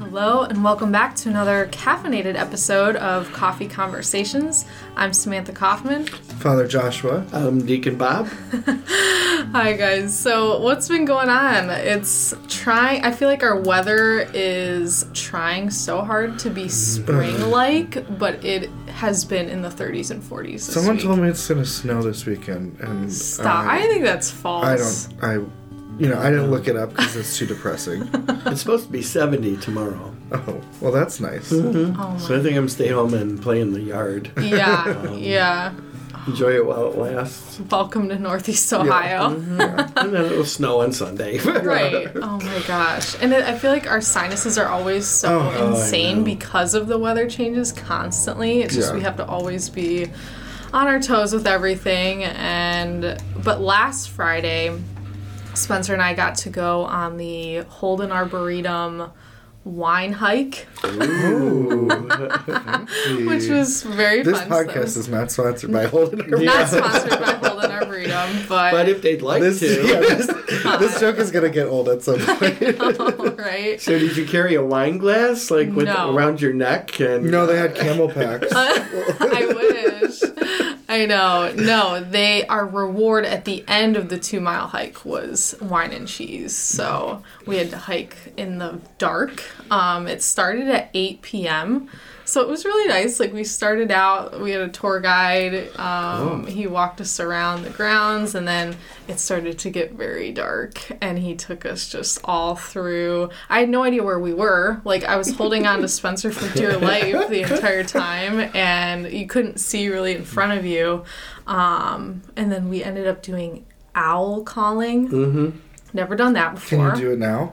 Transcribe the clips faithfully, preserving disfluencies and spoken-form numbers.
Hello, and welcome back to another caffeinated episode of Coffee Conversations. I'm Samantha Kaufman. Father Joshua. I'm Deacon Bob. Hi, guys. So, what's been going on? It's trying, I feel like our weather is trying so hard to be spring-like, but it has been in the thirties and forties this Someone week. told me it's going to snow this weekend. And Stop. I, I think that's false. I don't, I... You know, I didn't look it up because it's too depressing. It's supposed to be seventy tomorrow. Oh, well, that's nice. Mm-hmm. Oh, so I think I'm stay home and play in the yard. Yeah, um, yeah. Enjoy it while it lasts. Welcome to Northeast Ohio. Yeah. Mm-hmm. Yeah. And then it'll snow on Sunday. Right. Oh my gosh. And it, I feel like our sinuses are always so Oh, insane because of the weather changes constantly. It's just Yeah. we have to always be on our toes with everything. And but last Friday, Spencer and I got to go on the Holden Arboretum wine hike, Ooh. which was very This fun. podcast So- is not sponsored by Holden Arboretum. not sponsored by Holden Arboretum, but, But if they'd like This, to. yeah, this, this joke is going to get old at some point. oh, right? So did you carry a wine glass like with No. around your neck? And No, they had camel packs. I wish. I know. No, they our reward at the end of the two mile hike was wine and cheese. So we had to hike in the dark. Um, it started at eight p.m. So it was really nice. Like we started out, we had a tour guide. Um, he walked us around the grounds, and then it started to get very dark. And he took us just all through. I had no idea where we were. Like I was holding on to Spencer for dear life the entire time, and you couldn't see really in front of you. Um, and then we ended up doing owl calling. Mm-hmm. Never done that before. Can you do it now?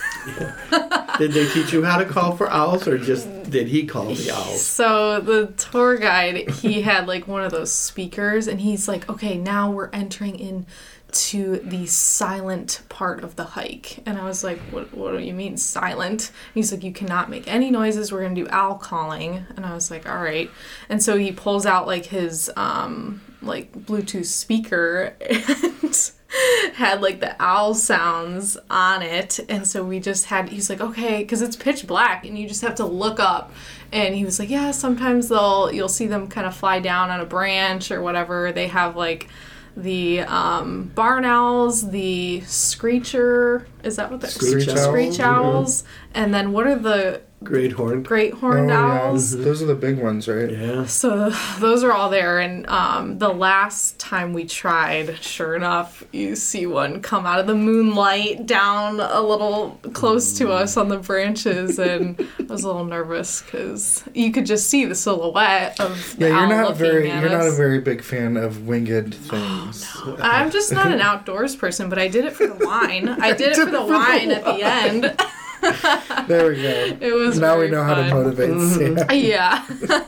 Did they teach you how to call for owls, or just did he call the owls? So the tour guide, he had like one of those speakers, and he's like, okay, now we're entering into the silent part of the hike. And I was like, what, what do you mean silent? And he's like, you cannot make any noises. We're going to do owl calling. And I was like, all right. And so he pulls out like his um, like Bluetooth speaker and had like the owl sounds on it, and so we just had he's like, okay, because it's pitch black and you just have to look up. And he was like, yeah, sometimes they'll you'll see them kind of fly down on a branch or whatever. They have like the um, barn owls, the screecher, is that what they're Screech screech, owls. screech owls, and then what are the Great horn. great horned Oh, yeah. owls? Those are the big ones, right? Yeah. So those are all there, and um, the last time we tried, sure enough, you see one come out of the moonlight down a little close to us on the branches, and I was a little nervous because you could just see the silhouette of the Yeah, owl you're not looking very at you're us. not a very big fan of winged things. I'm just not an outdoors person, but I did it for the wine. I did it for the wine at the end. There we go. It was now very we know how to fun. motivate Sam. Yeah.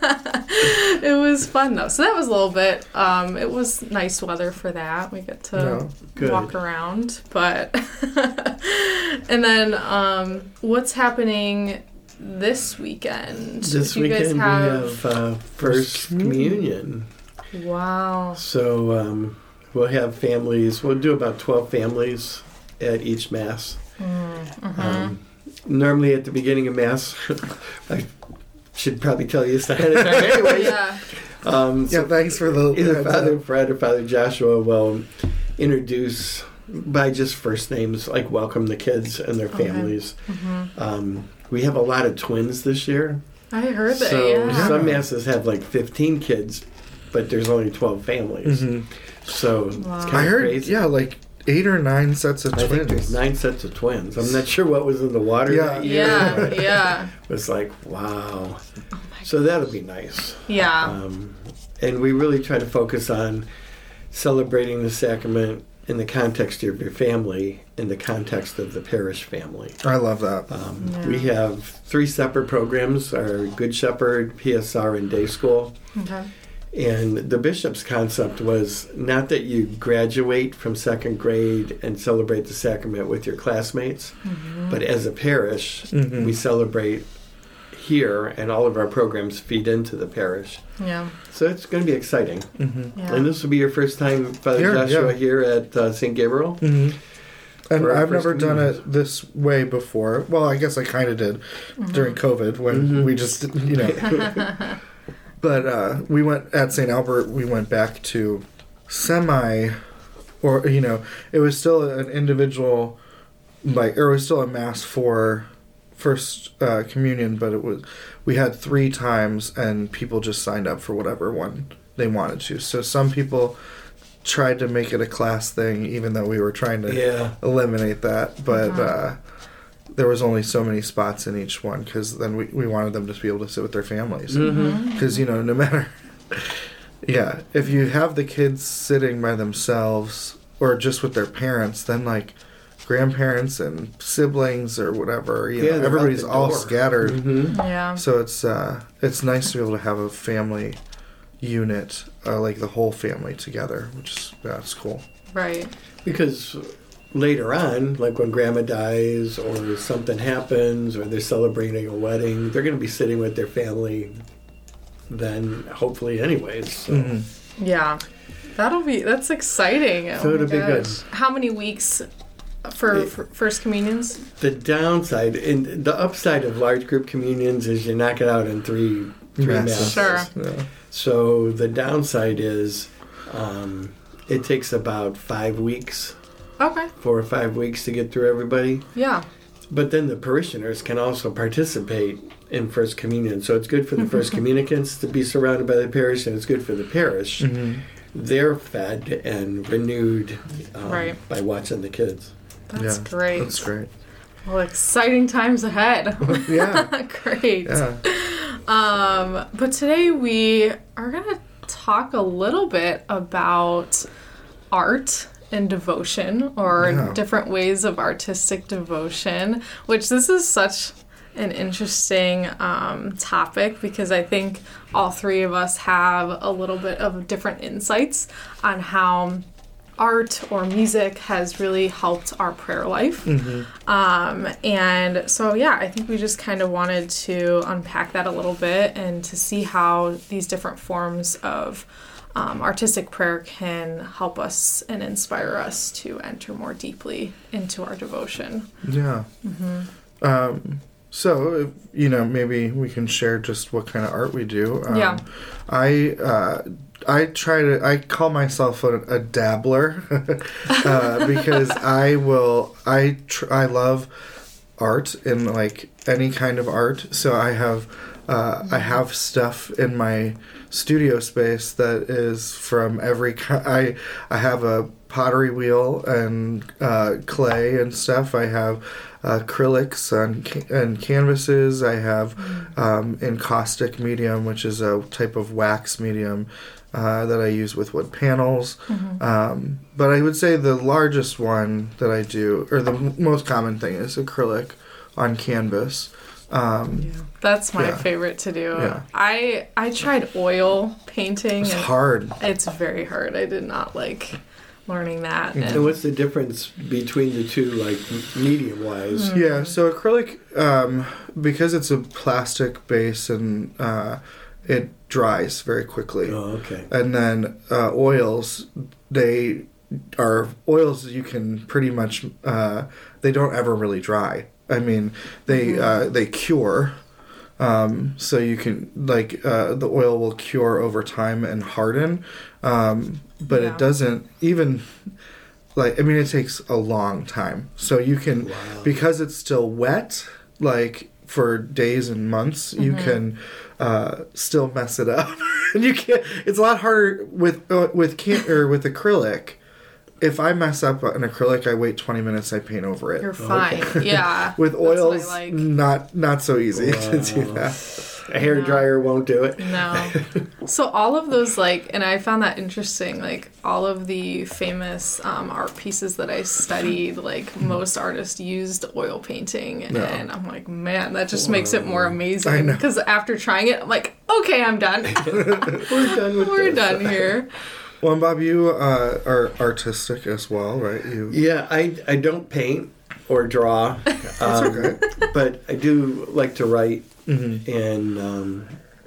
It was fun though. So that was a little bit um it was nice weather for that. We get to No, good. walk around. But and then um what's happening this weekend? This You guys weekend we have uh, First Communion. Wow. So um, we'll have families. We'll do about twelve families at each Mass. Mm-hmm. Um, normally at the beginning of Mass, I should probably tell you this ahead of time anyway. Yeah. Um, Yeah, so thanks for the either heads Father up. Fred or Father Joshua will introduce by just first names, like welcome the kids and their Okay. families. Mm-hmm. Um, we have a lot of twins this year. I heard that, So yeah. some masses have like fifteen kids, but there's only twelve families. Mhm. So Wow. it's I kind of heard, crazy. yeah, like eight or nine sets of I think there's twins. nine sets of twins. I'm not sure what was in the water Yeah. that year. Yeah, but yeah. It was like, wow. Oh my So that'll be nice. Yeah. Um, and we really try to focus on celebrating the sacrament in the context of your family, in the context of the parish family. I love that. Um, Yeah. We have three separate programs, our Good Shepherd, P S R, and Day School. Okay. And the bishop's concept was not that you graduate from second grade and celebrate the sacrament with your classmates, Mm-hmm. but as a parish, Mhm. we celebrate here, and all of our programs feed into the parish. Yeah. So it's going to be exciting. Mhm. Yeah. And this will be your first time, Father Here, Joshua, yeah. here at uh, Saint Gabriel. Mhm. And for our I've first never done communions. it this way before. Well, I guess I kind of did Mm-hmm. during COVID when Mhm. we just, you know. But uh, we went at Saint Albert. We went back to semi, or you know, it was still an individual, like, or it was still a mass for first uh, communion, but it was we had three times, and people just signed up for whatever one they wanted to. So some people tried to make it a class thing, even though we were trying to Yeah. eliminate that. But Uh-huh. uh, there was only so many spots in each one because then we, we wanted them to be able to sit with their families. Mm-hmm. Because, you know, no matter. Yeah, if you have the kids sitting by themselves or just with their parents, then, like, grandparents and siblings or whatever, you Yeah, know, they're out everybody's the all door. scattered. Mm-hmm. Yeah. So it's uh, it's nice to be able to have a family unit, uh, like the whole family together, which is, yeah, it's cool. Right. Because later on, like when grandma dies or something happens or they're celebrating a wedding, they're going to be sitting with their family then, hopefully, anyways. So. Mhm. Yeah. That'll be, that's exciting. Oh So my it'll be good. gosh. How many weeks for, It- for First Communions? The downside and the upside of large group communions is you knock it out in three three Masses. masses. Sure. Yeah. So the downside is um, it takes about five weeks, Okay. four or five weeks to get through everybody. Yeah. But then the parishioners can also participate in First Communion. So it's good for the First Communicants to be surrounded by the parish, and it's good for the parish. Mhm. They're fed and renewed um, Right. by watching the kids. That's Yeah, great. That's great. Well, exciting times ahead. Yeah. Great. Yeah. Um, but today we are going to talk a little bit about art and devotion, or Yeah. different ways of artistic devotion, which this is such an interesting um, topic because I think all three of us have a little bit of different insights on how art or music has really helped our prayer life. Um, and so, yeah, I think we just kind of wanted to unpack that a little bit and to see how these different forms of um, artistic prayer can help us and inspire us to enter more deeply into our devotion. Yeah. Um, so, if, you know, maybe we can share just what kind of art we do. Um, Yeah. I uh, I try to. I call myself a, a dabbler uh, because I will. I tr- I love art and like any kind of art. So I have uh, I have stuff in my studio space that is from every. ki- I I have a pottery wheel and uh, clay and stuff. I have acrylics and ca- and canvases. I have um, encaustic medium, which is a type of wax medium uh, that I use with wood panels. Um, but I would say the largest one that I do, or the m- most common thing, is acrylic on canvas. Um, That's my Yeah. favorite to do. Yeah. I I tried oil painting. It's and hard. It's very hard. I did not like learning that. And And what's the difference between the two, like medium wise? Yeah, so acrylic, um, because it's a plastic base and uh, it dries very quickly. Oh, okay. And then uh, oils, they are oils you can pretty much, uh, they don't ever really dry. I mean, they uh, they cure. Um, so you can, like, uh, the oil will cure over time and harden. Um, but Yeah. it doesn't even, like, I mean, it takes a long time. So you can, Wow. because it's still wet, like, for days and months, you can uh, still mess it up. And you can't, it's a lot harder with, uh, with can or with acrylic. If I mess up an acrylic, I wait twenty minutes, I paint over it. you're fine. Yeah. With That's what I oils, like. not not so easy to do Wow. that. A hair dryer won't do it. No. So all of those, like, and I found that interesting, like, all of the famous um, art pieces that I studied, like, most artists used oil painting. No. And I'm like, man, that just makes it more I amazing. know. Because after trying it, I'm like, okay, I'm done. We're done with We're this. done here. Well, and Bob, you uh, are artistic as well, right? You. Yeah, I, I don't paint or draw. um, But I do like to write Mm-hmm. and um,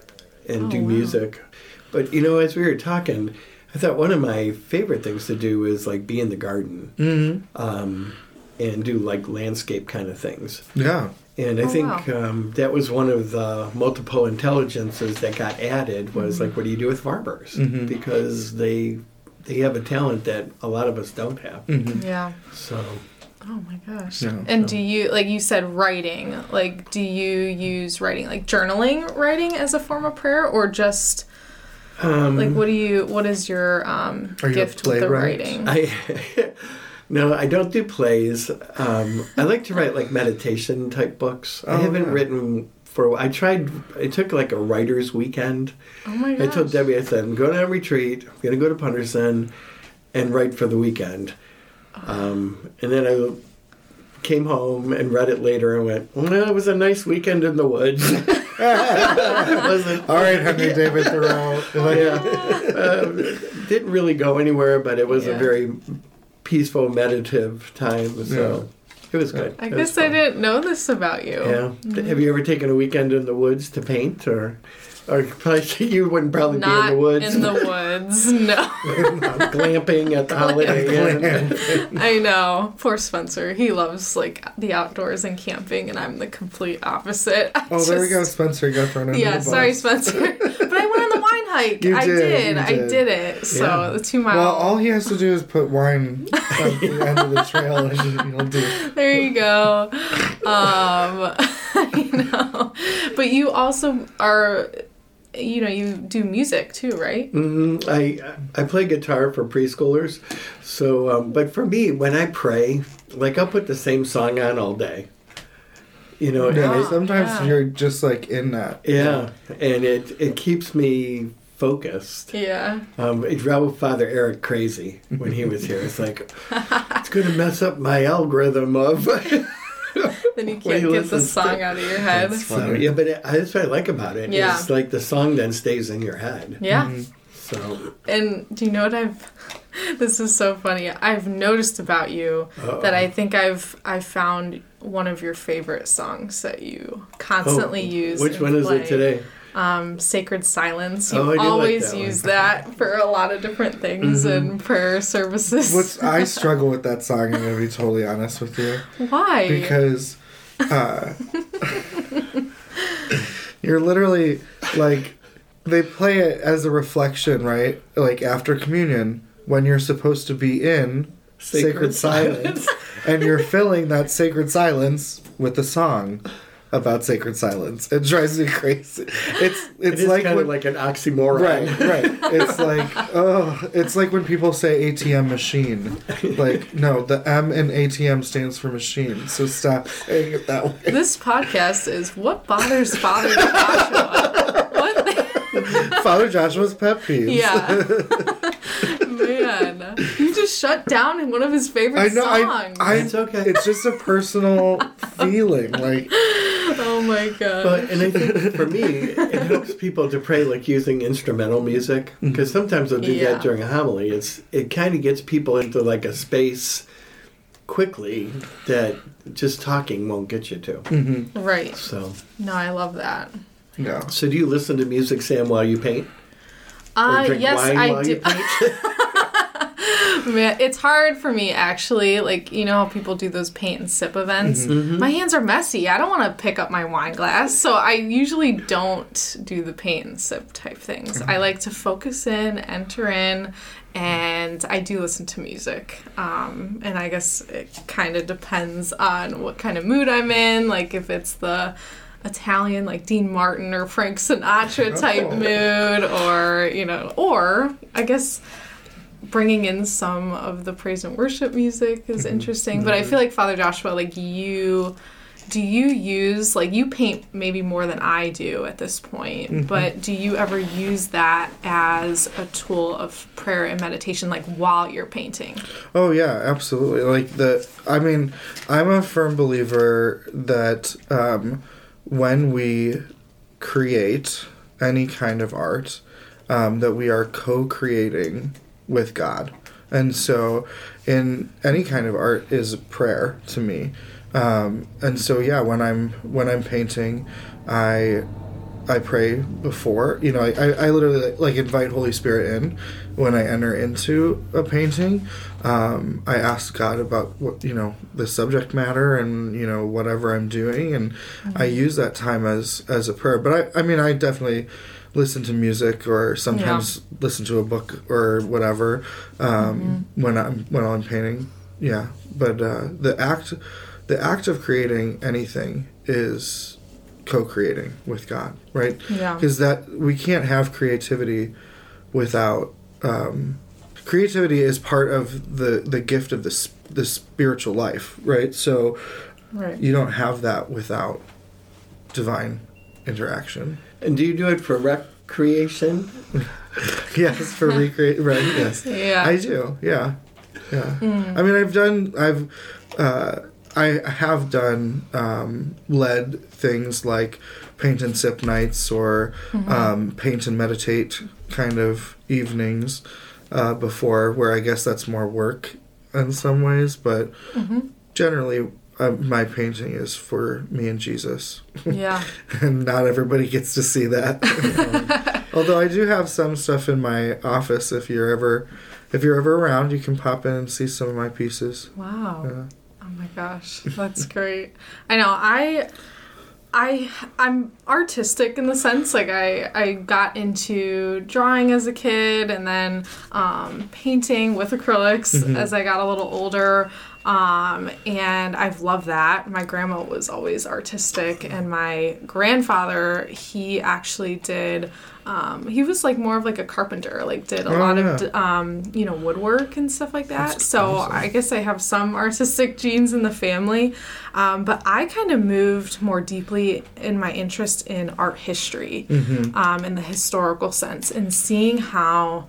and Oh, do wow. music. But, you know, as we were talking, I thought one of my favorite things to do is, like, be in the garden. Mm-hmm. Um, and do like landscape kind of things. Yeah. And I Oh, think wow. um, that was one of the multiple intelligences that got added was like, what do you do with farmers? Mhm. Because they they have a talent that a lot of us don't have. Mhm. Yeah. So Oh my gosh. Yeah. And do you, like you said, writing, like, do you use writing, like journaling writing as a form of prayer, or just, um, like, what do you, what is your um, Are you a gift with the playwright? writing? I no, I don't do plays. Um, I like to write like meditation type books. I Oh, haven't yeah. written for. I tried. I took like a writer's weekend. Oh my I gosh. told Debbie, I said, I'm going on a retreat. I'm going to go to Punderson and write for the weekend. Um, and then I came home and read it later and went, well, it was a nice weekend in the woods. It wasn't, All right, Henry David Thoreau. Like, yeah. Um, didn't really go anywhere, but it was Yeah. a very peaceful, meditative time. So it was good. I It was guess I fun. didn't know this about you. Yeah. Have you ever taken a weekend in the woods to paint, or, or probably you wouldn't probably Not be in the woods? in the woods, no. Glamping at the Holiday Inn. I know. Poor Spencer. He loves, like, the outdoors and camping, and I'm the complete opposite. I oh, there we go. just- Spencer got thrown under Yeah, the bus. sorry, Spencer. But I went on the wine hike. You I did, did. you I did. did it. So Yeah. the two mile. Well, all he has to do is put wine at the end of the trail, and he'll do. There you go. Um, I know. But you also are, you know, you do music too, right? Mm, I I play guitar for preschoolers, so um, but for me, when I pray, like I'll put the same song on all day. You know, and Yeah, it, sometimes yeah. you're just like in that. yeah, and it it keeps me focused. Yeah. Um, it drove Father Eric crazy when he was here. It's like it's going to mess up my algorithm of. Then you When can't he get the listens song to- out of your head. That's So, funny. yeah, but it, that's what I like about it. Yeah. It's like the song then stays in your head. Yeah. So And do you know what I've this is so funny. I've noticed about you Uh-oh. that I think I've I found one of your favorite songs that you constantly Oh, use. which and one is play. it today? Um, Sacred Silence. You Oh, I do like always that one. use that for a lot of different things Mm-hmm. and prayer services. What's I struggle with that song. I'm gonna be totally honest with you. Why? Because uh, you're literally like they play it as a reflection, right? Like after communion when you're supposed to be in sacred, Sacred silence, and you're filling that sacred silence with a song about sacred silence. It drives me crazy. It's It it's is like kind when, of like an oxymoron. right, right. It's like oh, it's like when people say A T M machine. Like no, the M in A T M stands for machine. So stop saying it that way. This podcast is What Bothers Father Joshua. What? Father Joshua's pet peeves. Yeah. Man. You just shut down one of his favorite I know. songs. I, I, It's okay. It's just a personal feeling. Like oh my god. But and I think for me, it helps people to pray like using instrumental music because sometimes they'll do Yeah. that during a homily. It's it kind of gets people into like a space quickly that just talking won't get you to. Right. So, No, I love that. yeah. so do you listen to music, Sam, while you paint? Or Uh, drink yes, wine I while do. you paint? Man, it's hard for me actually. Like, you know how people do those paint and sip events? Mm-hmm. My hands are messy. I don't want to pick up my wine glass. So I usually don't do the paint and sip type things. Mm-hmm. I like to focus in, enter in, and I do listen to music. Um, and I guess it kind of depends on what kind of mood I'm in. Like, if it's the Italian, like Dean Martin or Frank Sinatra type Oh. mood, or, you know, or I guess bringing in some of the praise and worship music is interesting. But I feel like Father Joshua, like you, do you use, like you paint maybe more than I do at this point, but do you ever use that as a tool of prayer and meditation, like while you're painting? Oh yeah, absolutely. Like the, I mean, I'm a firm believer that um, when we create any kind of art, um, that we are co-creating with God, and so in any kind of art is prayer to me. Um, and so yeah, when I'm when I'm painting, I I pray before. You know, I, I literally like invite Holy Spirit in when I enter into a painting. Um, I ask God about what, you know, the subject matter and, you know, whatever I'm doing. And mm-hmm. I use that time as, as a prayer. But I, I mean, I definitely listen to music or sometimes yeah. listen to a book or whatever um, mm-hmm. when I'm, when I'm painting. Yeah. But uh, the act, the act of creating anything is co-creating with God, right? Yeah. Because that we can't have creativity without um, creativity is part of the the gift of the the spiritual life, right? So right. you don't have that without divine interaction. And do you do it for recreation? Yes, for recreate. Right. Yes. Yeah. I do. Yeah. Yeah. Mm. I mean, I've done. I've. Uh, I have done um, led things like paint and sip nights or mm-hmm. um, paint and meditate kind of evenings uh, before, where I guess that's more work in some ways, but mm-hmm. generally uh, my painting is for me and Jesus. Yeah. And not everybody gets to see that. um, although I do have some stuff in my office. If you're ever, if you're ever around, you can pop in and see some of my pieces. Wow. Yeah. Oh my gosh, that's great. I know, I, I, I'm artistic in the sense, like I, I got into drawing as a kid and then um, painting with acrylics mm-hmm. as I got a little older. Um, and I've loved that. My grandma was always artistic, and my grandfather, he actually did, um, he was like more of like a carpenter, like did a oh, lot yeah. of, um, you know, woodwork and stuff like that. That's so awesome. I guess I have some artistic genes in the family. Um, but I kind of moved more deeply in my interest in art history, mm-hmm. um, in the historical sense, and seeing how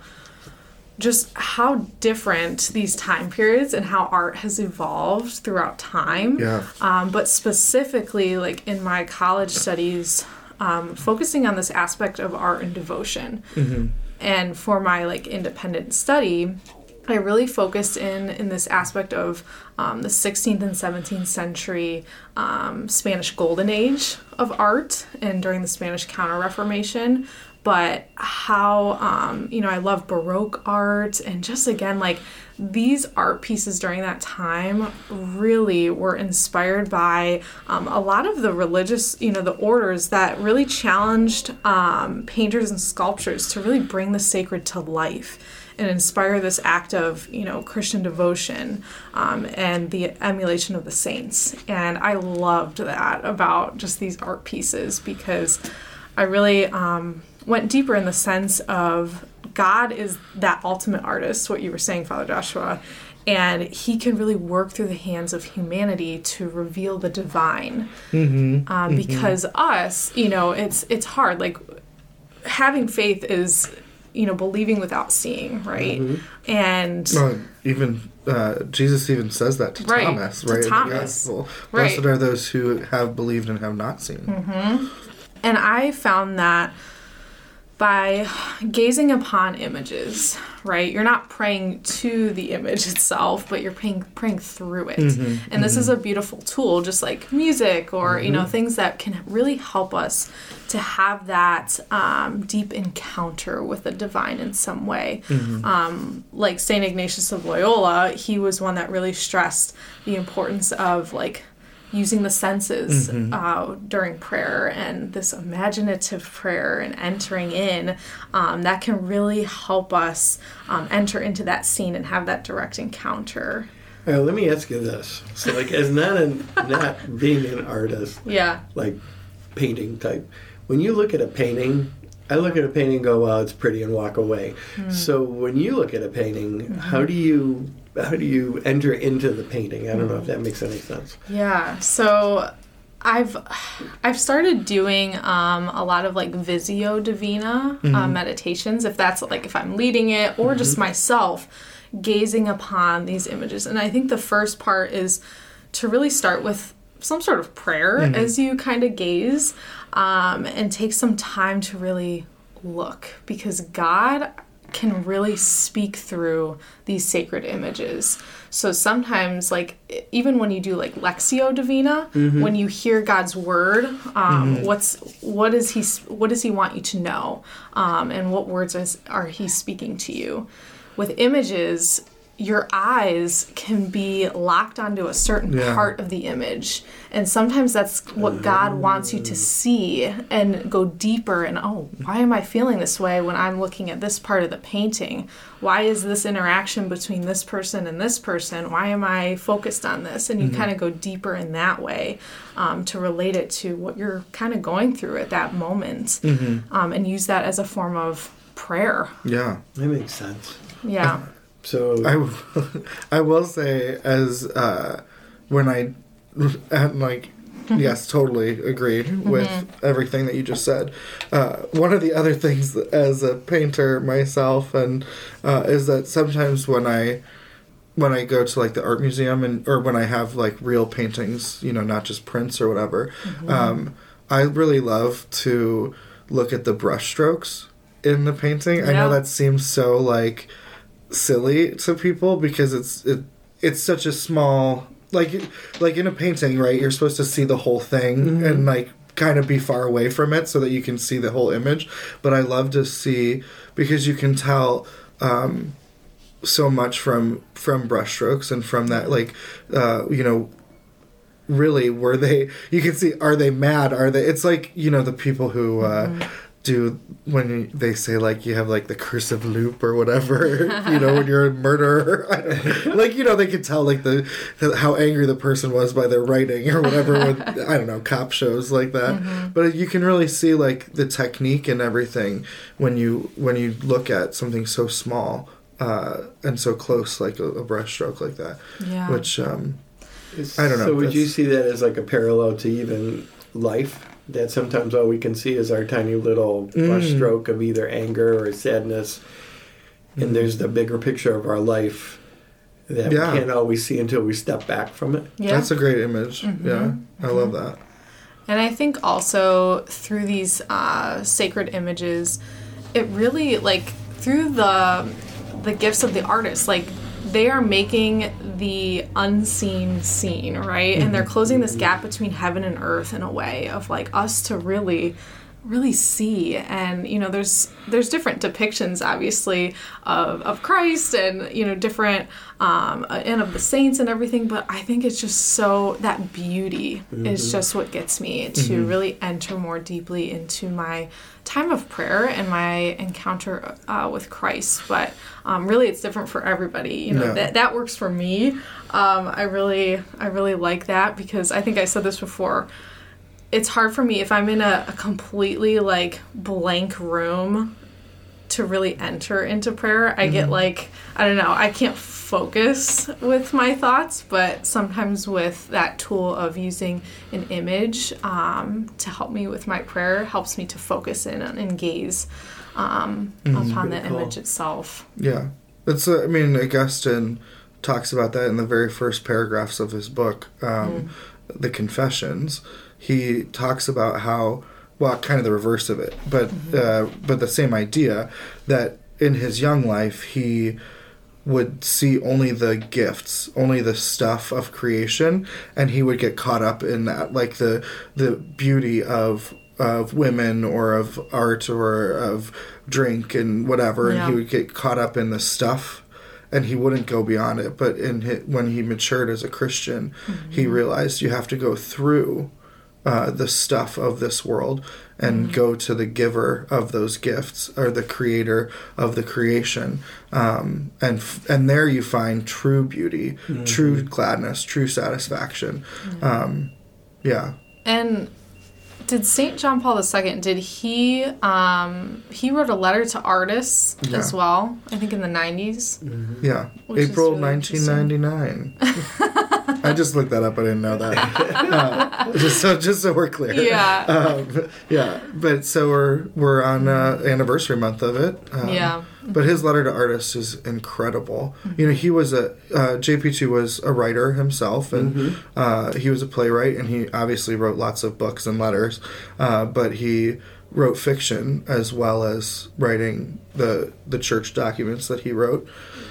just how different these time periods and how art has evolved throughout time. Yeah. Um, but specifically, like in my college studies, um, focusing on this aspect of art and devotion. Mm-hmm. And for my like independent study, I really focused in in this aspect of um, the sixteenth and seventeenth century um, Spanish Golden Age of art and during the Spanish Counter-Reformation. But how, um, you know, I love Baroque art, and just again, like these art pieces during that time really were inspired by um, a lot of the religious, you know, the orders that really challenged um, painters and sculptors to really bring the sacred to life and inspire this act of, you know, Christian devotion um, and the emulation of the saints. And I loved that about just these art pieces because I really um, went deeper in the sense of God is that ultimate artist, what you were saying, Father Joshua, and he can really work through the hands of humanity to reveal the divine. Mm-hmm. Um, mm-hmm. Because us, you know, it's it's hard. Like having faith is, you know, believing without seeing, right? Mm-hmm. And well, even uh, Jesus even says that to right, Thomas, to right? In Thomas. the gospel. Right. Blessed are those who have believed and have not seen. Mm-hmm. And I found that by gazing upon images, right? You're not praying to the image itself, but you're praying praying through it. Mm-hmm, and this mm-hmm. is a beautiful tool, just like music or, mm-hmm. you know, things that can really help us to have that um, deep encounter with the divine in some way. Mm-hmm. Um, like Saint Ignatius of Loyola, he was one that really stressed the importance of, like, using the senses mm-hmm. uh, during prayer and this imaginative prayer and entering in, um, that can really help us um, enter into that scene and have that direct encounter. All right, let me ask you this. So, like, as not an, not being an artist, Yeah. like painting type, when you look at a painting, I look at a painting and go, well, it's pretty, and walk away. Mm. So when you look at a painting, Mm-hmm. how do you how do you enter into the painting? I don't know if that makes any sense. Yeah. So I've I've started doing um, a lot of like Visio Divina Mm-hmm. uh, meditations, if that's like if I'm leading it or Mm-hmm. just myself gazing upon these images. And I think the first part is to really start with some sort of prayer Mm-hmm. as you kind of gaze um, and take some time to really look, because God can really speak through these sacred images. So sometimes, like, even when you do like Lectio Divina, mm-hmm. when you hear God's word, um, mm-hmm. what's what does he what does he want you to know, um, and what words is, are he speaking to you? With images, your eyes can be locked onto a certain yeah. part of the image. And sometimes that's what God wants you to see and go deeper and, oh, why am I feeling this way when I'm looking at this part of the painting? Why is this interaction between this person and this person? Why am I focused on this? And you mm-hmm. kind of go deeper in that way um, to relate it to what you're kind of going through at that moment mm-hmm. um, and use that as a form of prayer. Yeah. That makes sense. Yeah. So I, I will say, as uh, when I and like yes, totally agree with mm-hmm. everything that you just said. Uh, one of the other things that, as a painter myself, and uh, is that sometimes when I when I go to like the art museum and or when I have like real paintings, you know, not just prints or whatever, mm-hmm. um, I really love to look at the brush strokes in the painting. Yeah. I know that seems so like silly to people because it's it it's such a small like like in a painting, right? You're supposed to see the whole thing mm-hmm. and like kind of be far away from it so that you can see the whole image. But I love to see because you can tell um, so much from from brushstrokes and from that like uh, you know really were they you can see are they mad are they it's like you know the people who uh, mm-hmm. do when they say like you have like the cursive loop or whatever you know when you're a murderer I don't, like you know they can tell like the, the how angry the person was by their writing or whatever with I don't know cop shows like that mm-hmm. but you can really see like the technique and everything when you when you look at something so small uh, and so close like a, a brush stroke like that yeah which um, I don't know. So would you see that as like a parallel to even life? That sometimes all we can see is our tiny little brush mm. stroke of either anger or sadness. And mm. there's the bigger picture of our life that yeah. we can't always see until we step back from it. Yeah. That's a great image. Mm-hmm. Yeah, I mm-hmm. love that. And I think also through these uh, sacred images, it really, like, through the the gifts of the artist, like, they are making the unseen seen, right? And they're closing this gap between heaven and earth in a way of like us to really, really see. And, you know, there's there's different depictions, obviously, of, of Christ and, you know, different, um, and of the saints and everything. But I think it's just so, that beauty mm-hmm. is just what gets me to mm-hmm. really enter more deeply into my time of prayer and my encounter uh, with Christ. But um, really it's different for everybody. You know, no. that that works for me. Um, I really I really like that because I think I said this before. It's hard for me if I'm in a, a completely like blank room to really enter into prayer. I mm-hmm. get like, I don't know, I can't focus with my thoughts, but sometimes with that tool of using an image um, to help me with my prayer helps me to focus in and gaze um, mm-hmm. upon the cool. image itself. Yeah. It's, uh, I mean, Augustine talks about that in the very first paragraphs of his book, um, mm. The Confessions. He talks about how, well, kind of the reverse of it, but mm-hmm. uh, but the same idea that in his young life he would see only the gifts, only the stuff of creation, and he would get caught up in that, like the the beauty of of women or of art or of drink and whatever, yeah. and he would get caught up in the stuff. And he wouldn't go beyond it. But in his, when he matured as a Christian, mm-hmm. he realized you have to go through uh, the stuff of this world and mm-hmm. go to the giver of those gifts or the creator of the creation. Um, and and there you find true beauty, mm-hmm. true gladness, true satisfaction. Mm-hmm. Um, yeah. And did Saint John Paul the Second, did he, um, he wrote a letter to artists yeah. as well, I think in the nineties? Mm-hmm. Yeah, April really nineteen ninety-nine. I just looked that up, I didn't know that. uh, just, so, just so we're clear. Yeah. Um, yeah, but so we're, we're on uh, anniversary month of it. Um, yeah. But his letter to artists is incredible. Mm-hmm. You know, he was a, uh, J P two was a writer himself, and mm-hmm. uh, he was a playwright, and he obviously wrote lots of books and letters, uh, but he wrote fiction as well as writing the the church documents that he wrote.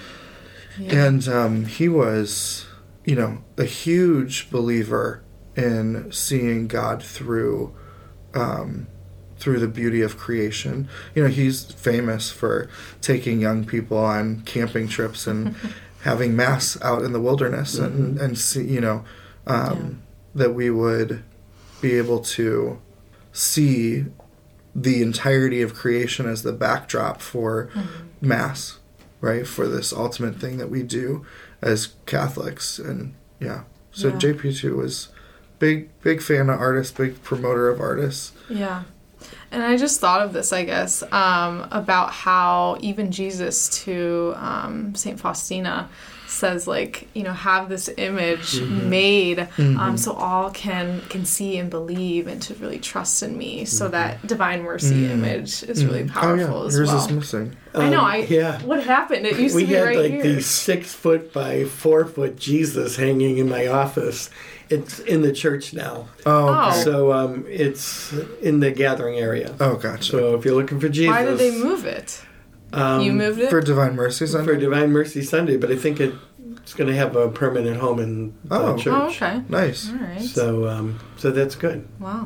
Yeah. And um, he was, you know, a huge believer in seeing God through um, through the beauty of creation. You know, he's famous for taking young people on camping trips and having mass out in the wilderness, mm-hmm. and and see, you know, um, yeah. that we would be able to see the entirety of creation as the backdrop for mm-hmm. mass, right? For this ultimate thing that we do as Catholics. And yeah, so yeah. J P two was big, big fan of artists, big promoter of artists. Yeah. And I just thought of this, I guess, um, about how even Jesus to um, Saint Faustina says, like, you know, have this image mm-hmm. made mm-hmm. Um, so all can can see and believe and to really trust in me. So mm-hmm. that divine mercy mm-hmm. image is really powerful oh, yeah. as Yours well. is missing. I know. Um, I yeah. What happened? It used we to be had right like here. the six foot by four foot Jesus hanging in my office. It's in the church now. Oh, okay. Oh. So um, it's in the gathering area. Oh, gotcha. So if you're looking for Jesus, Why did they move it? Um, you moved it for Divine Mercy Sunday. For Divine Mercy Sunday, but I think it, it's going to have a permanent home in the oh. church. Oh, okay. Nice. All right. So, um, so that's good. Wow.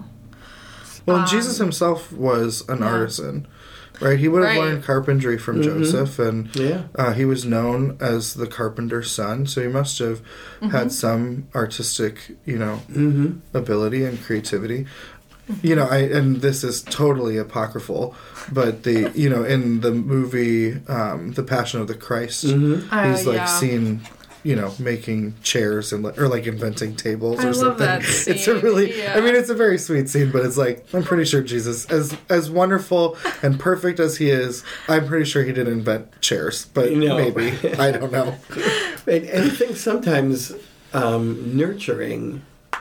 Well, Um, Jesus himself was an yeah. artisan, right? He would have Right. learned carpentry from Mm-hmm. Joseph, and Yeah. uh, he was known as the carpenter's son, so he must have Mm-hmm. had some artistic, you know, Mm-hmm. ability and creativity. You know, I and this is totally apocryphal, but the you know in the movie um, The Passion of the Christ, Mm-hmm. Uh, he's like yeah. seen, you know, making chairs and li- or like inventing tables I or love something. that It's a scene, really, yeah. I mean, it's a very sweet scene, but it's like I'm pretty sure Jesus, as as wonderful and perfect as he is, I'm pretty sure he didn't invent chairs, but No. maybe I don't know. And, and I think sometimes um, nurturing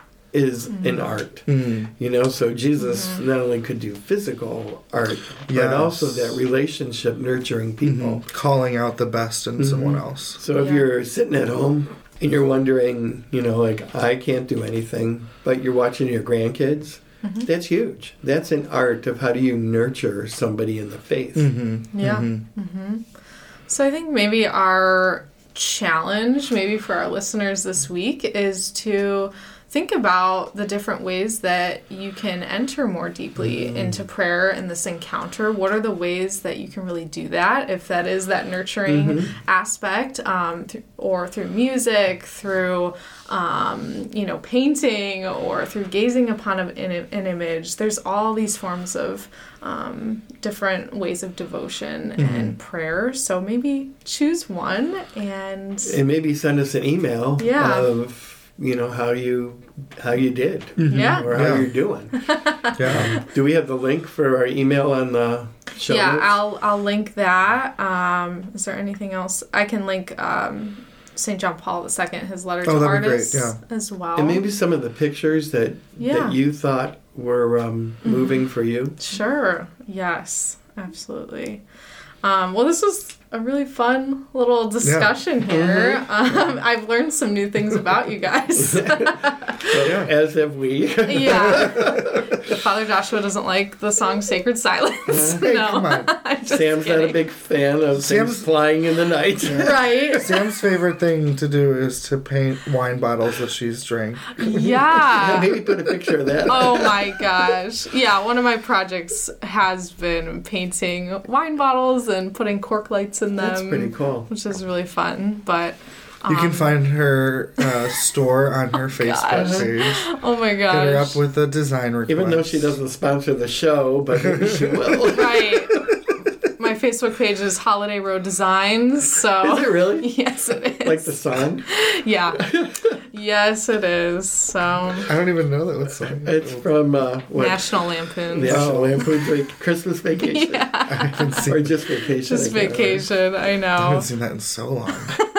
is Mm-hmm. an art. Mm. You know, so Jesus mm-hmm. not only could do physical art, Yes. but also that relationship nurturing people. Mhm. Calling out the best in Mm-hmm. someone else. So if Yeah. you're sitting at home and you're wondering, you know, like, I can't do anything, but you're watching your grandkids, Mm-hmm. that's huge. That's an art of how do you nurture somebody in the faith. Mm-hmm. Yeah. Mm-hmm. Mm-hmm. So I think maybe our challenge, maybe for our listeners this week, is to think about the different ways that you can enter more deeply Mm. into prayer in this encounter. What are the ways that you can really do that, if that is that nurturing Mhm. aspect, um, th- or through music, through um, you know, painting, or through gazing upon a, an, an image. There's all these forms of um, different ways of devotion and prayer. So maybe choose one and And maybe send us an email Yeah. of, you know, how you how you did yeah. or how Yeah. you're doing. Yeah. Do we have the link for our email on the show Yeah, notes? I'll I'll link that. Um, is there anything else? I can link um, Saint John Paul the Second, his letter Oh, to that'd be great, artists yeah. as well. And maybe some of the pictures that Yeah. that you thought were um, moving for you. Sure. Yes, absolutely. Um, well, this was a really fun little discussion here. Um, I've learned some new things about you guys. So, as have we. Yeah. Father Joshua doesn't like the song Sacred Silence. Hey, no. come on. I'm just Sam's kidding. not a big fan of Sam's- things flying in the night. Right. Sam's favorite thing to do is to paint wine bottles that she's drank. Yeah. Maybe put a picture of that. Oh my gosh. Yeah, one of my projects has been painting wine bottles and putting cork lights in them. That's pretty cool. Which is really fun. But um, You can find her uh, store on her Facebook gosh. page. oh my gosh. Hit her up with a design request. Even though she doesn't sponsor the show, but maybe she will. Right. My Facebook page is Holiday Road Designs. So Is it really? Yes, it is. Like the song? Yeah. Yes, it is. So I don't even know that. What's song? It's from uh, what? National Lampoons. National Oh. Lampoon's Vac- Christmas Vacation. Yeah. I haven't seen, Or just vacation. Just I can't vacation. I I know. haven't seen that in so long.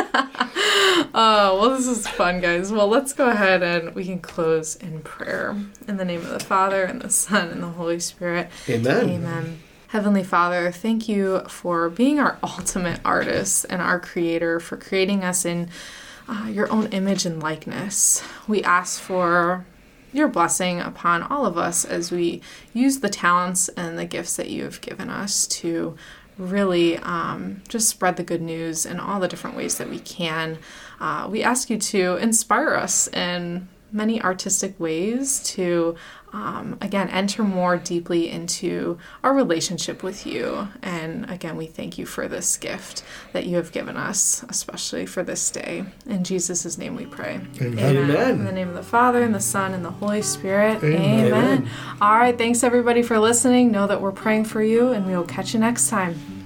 Oh, well, this is fun, guys. Well, let's go ahead and we can close in prayer. In the name of the Father, and the Son, and the Holy Spirit. remember. Amen. Amen. Heavenly Father, thank you for being our ultimate artist and our creator, for creating us in uh, your own image and likeness. We ask for your blessing upon all of us as we use the talents and the gifts that you have given us to really um, just spread the good news in all the different ways that we can. Uh, we ask you to inspire us in many artistic ways to, um, again, enter more deeply into our relationship with you. And again, we thank you for this gift that you have given us, especially for this day. In Jesus' name we pray. Amen. Amen. In the name of the Father, and the Son, and the Holy Spirit. Amen. Amen. Amen. All right. Thanks, everybody, for listening. Know that we're praying for you, and we will catch you next time.